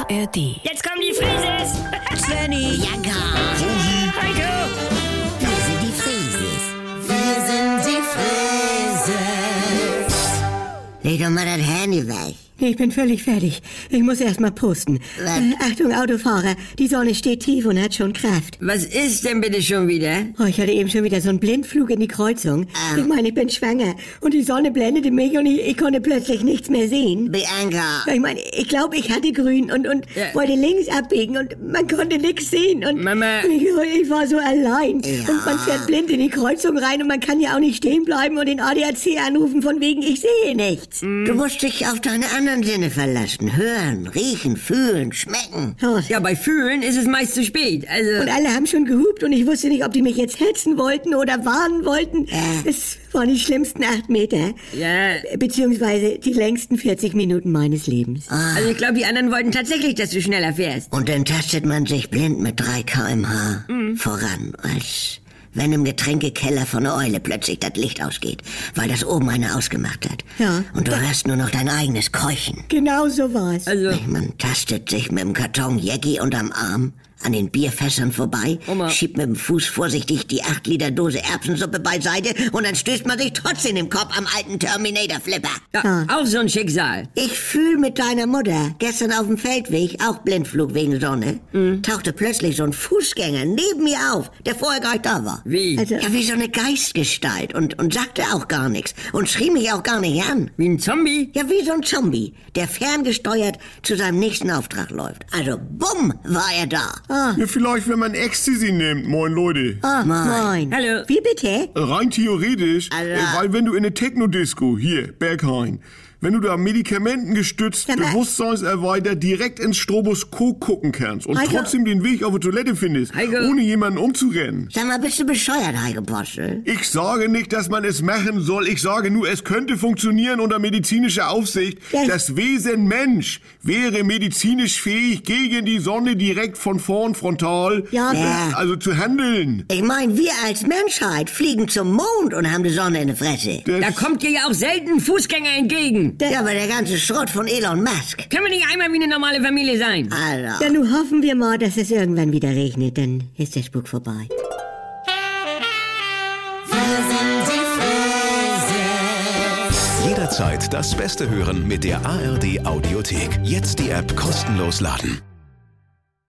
ARD. Jetzt kommen die Frises! Svenny, Ja, gar. Heiko! Wir sind die Frieses. Wir sind die Frieses. Leg doch mal das Handy weg. ich bin völlig fertig. Ich muss erst mal pusten. Was? Achtung, Autofahrer, die Sonne steht tief und hat schon Kraft. Was ist denn bitte schon wieder? Oh, ich hatte eben schon wieder so einen Blindflug in die Kreuzung. Ich meine, ich bin schwanger und die Sonne blendete mich und ich konnte plötzlich nichts mehr sehen. Bianca. Ich meine, ich glaube, ich hatte grün und Ja. wollte links abbiegen und man konnte nichts sehen. Und Mama. und ich war so allein. Ja. Und man fährt blind in die Kreuzung rein und man kann ja auch nicht stehen bleiben und den ADAC anrufen von wegen, ich sehe nichts. Du musst dich auf deine anderen Sinne verlassen. Hören, riechen, fühlen, schmecken. Oh. Ja, bei Fühlen ist es meist zu spät. Also, Und alle haben schon gehupt und ich wusste nicht, ob die mich jetzt hetzen wollten oder warnen wollten. Es waren die schlimmsten 8 Meter. ja. Beziehungsweise die längsten 40 Minuten meines Lebens. Also ich glaube, die anderen wollten tatsächlich, dass du schneller fährst. Und dann tastet man sich blind mit 3 km/h voran, als wenn im Getränkekeller von einer Eule plötzlich das Licht ausgeht, weil das oben einer ausgemacht hat. Ja. Und du hörst nur noch dein eigenes Keuchen. Genau so war's. Also, Man tastet sich mit dem Karton Jäcki unterm Arm an den Bierfässern vorbei, Oma. schiebt mit dem Fuß vorsichtig die 8-Liter-Dose Erbsensuppe beiseite und dann stößt man sich trotzdem im Kopf am alten Terminator-Flipper. ja, auch so ein Schicksal. Ich fühl mit deiner Mutter. Gestern auf dem Feldweg, auch Blindflug wegen Sonne, tauchte plötzlich so ein Fußgänger neben mir auf, der vorher gar nicht da war. Wie? Also, Ja, wie so eine Geistgestalt und sagte auch gar nichts und schrie mich auch gar nicht an. Wie ein Zombie? Ja, wie so ein Zombie, der ferngesteuert zu seinem nächsten Auftrag läuft. Also, bumm, war er da. Ja, vielleicht, wenn man Ecstasy nimmt, moin Leute. moin. Hallo. Wie bitte? Rein theoretisch, Alter. weil wenn du in eine Techno-Disco, hier, Berghain, wenn du da medikamentengestützt, Aber- bewusstseinserweitert direkt ins Stroboskop gucken kannst und Heiko. trotzdem den Weg auf die Toilette findest, Heiko. ohne jemanden umzurennen. Sag mal, bist du bescheuert, Heike Postel? Ich sage nicht, dass man es machen soll. Ich sage nur, es könnte funktionieren unter medizinischer Aufsicht. Ja. Das Wesen Mensch wäre medizinisch fähig, gegen die Sonne direkt von vorn frontal, Ja, also zu handeln. Ich mein, wir als Menschheit fliegen zum Mond und haben die Sonne in der Fresse. Da kommt dir ja auch selten ein Fußgänger entgegen. Ja, aber der ganze Schrott von Elon Musk. Können wir nicht einmal wie eine normale Familie sein? Alter. Ja, nun hoffen wir mal, dass es irgendwann wieder regnet, dann ist der Spuk vorbei. Jederzeit das Beste hören mit der ARD Audiothek. Jetzt die App kostenlos laden.